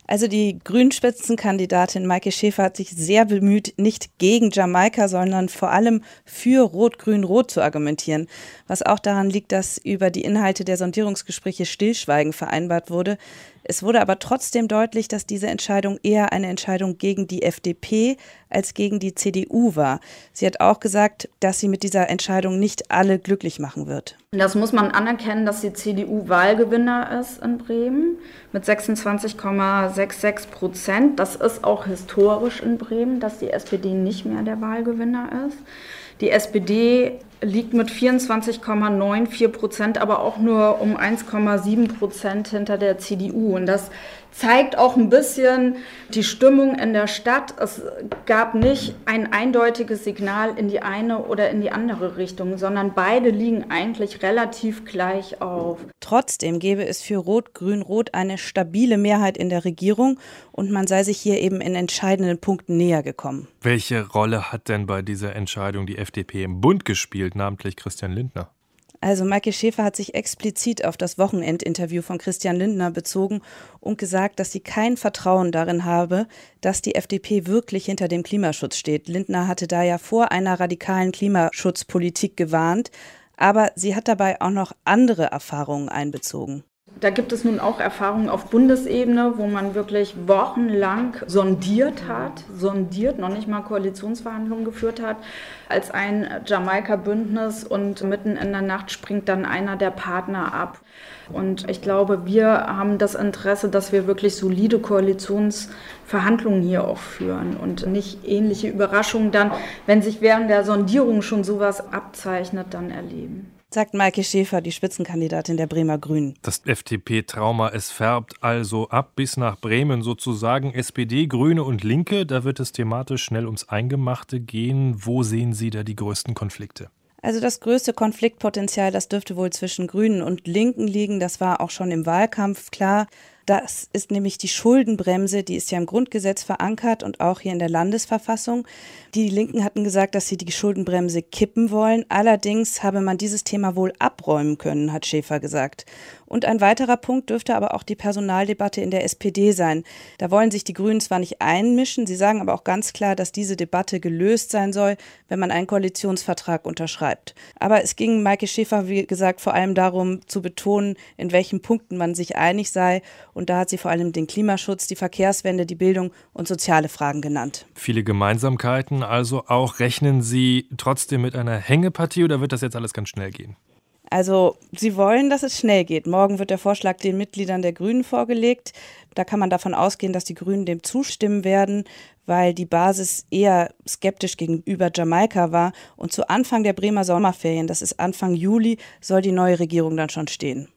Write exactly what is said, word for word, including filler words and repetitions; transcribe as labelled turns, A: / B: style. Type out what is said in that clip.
A: Also die Grünen-Spitzenkandidatin Maike Schäfer hat sich sehr bemüht, nicht gegen Jamaika, sondern vor allem für Rot-Grün-Rot zu argumentieren. Was auch daran liegt, dass über die Inhalte der Sondierungsgespräche Stillschweigen vereinbart wurde. Es wurde aber trotzdem deutlich, dass diese Entscheidung eher eine Entscheidung gegen die F D P als gegen die C D U war. Sie hat auch gesagt, dass sie mit dieser Entscheidung nicht alle glücklich machen wird.
B: Das muss man anerkennen, dass die C D U Wahlgewinner ist in Bremen mit sechsundzwanzig Komma sechsundsechzig Prozent. Das ist auch historisch in Bremen, dass die S P D nicht mehr der Wahlgewinner ist. Die S P D liegt mit vierundzwanzig Komma vierundneunzig Prozent, aber auch nur um eins Komma sieben Prozent hinter der C D U. Und das zeigt auch ein bisschen die Stimmung in der Stadt. Es gab nicht ein eindeutiges Signal in die eine oder in die andere Richtung, sondern beide liegen eigentlich relativ gleich auf.
A: Trotzdem gäbe es für Rot-Grün-Rot eine stabile Mehrheit in der Regierung und man sei sich hier eben in entscheidenden Punkten näher gekommen.
C: Welche Rolle hat denn bei dieser Entscheidung die F D P im Bund gespielt, namentlich Christian Lindner?
A: Also Maike Schäfer hat sich explizit auf das Wochenendinterview von Christian Lindner bezogen und gesagt, dass sie kein Vertrauen darin habe, dass die F D P wirklich hinter dem Klimaschutz steht. Lindner hatte da ja vor einer radikalen Klimaschutzpolitik gewarnt, aber sie hat dabei auch noch andere Erfahrungen einbezogen.
B: Da gibt es nun auch Erfahrungen auf Bundesebene, wo man wirklich wochenlang sondiert hat, sondiert, noch nicht mal Koalitionsverhandlungen geführt hat, als ein Jamaika-Bündnis und mitten in der Nacht springt dann einer der Partner ab. Und ich glaube, wir haben das Interesse, dass wir wirklich solide Koalitionsverhandlungen hier auch führen und nicht ähnliche Überraschungen dann, wenn sich während der Sondierung schon sowas abzeichnet, dann erleben.
A: Sagt Maike Schäfer, die Spitzenkandidatin der Bremer Grünen.
C: Das F D P-Trauma, es färbt also ab bis nach Bremen sozusagen. S P D, Grüne und Linke, da wird es thematisch schnell ums Eingemachte gehen. Wo sehen Sie da die größten Konflikte?
A: Also das größte Konfliktpotenzial, das dürfte wohl zwischen Grünen und Linken liegen. Das war auch schon im Wahlkampf klar. Das ist nämlich die Schuldenbremse, die ist ja im Grundgesetz verankert und auch hier in der Landesverfassung. Die Linken hatten gesagt, dass sie die Schuldenbremse kippen wollen. Allerdings habe man dieses Thema wohl abräumen können, hat Schäfer gesagt. Und ein weiterer Punkt dürfte aber auch die Personaldebatte in der S P D sein. Da wollen sich die Grünen zwar nicht einmischen, sie sagen aber auch ganz klar, dass diese Debatte gelöst sein soll, wenn man einen Koalitionsvertrag unterschreibt. Aber es ging Maike Schäfer, wie gesagt, vor allem darum zu betonen, in welchen Punkten man sich einig sei. Und da hat sie vor allem den Klimaschutz, die Verkehrswende, die Bildung und soziale Fragen genannt.
C: Viele Gemeinsamkeiten, also auch. Rechnen Sie trotzdem mit einer Hängepartie oder wird das jetzt alles ganz schnell gehen?
A: Also sie wollen, dass es schnell geht. Morgen wird der Vorschlag den Mitgliedern der Grünen vorgelegt. Da kann man davon ausgehen, dass die Grünen dem zustimmen werden, weil die Basis eher skeptisch gegenüber Jamaika war. Und zu Anfang der Bremer Sommerferien, das ist Anfang Juli, soll die neue Regierung dann schon stehen.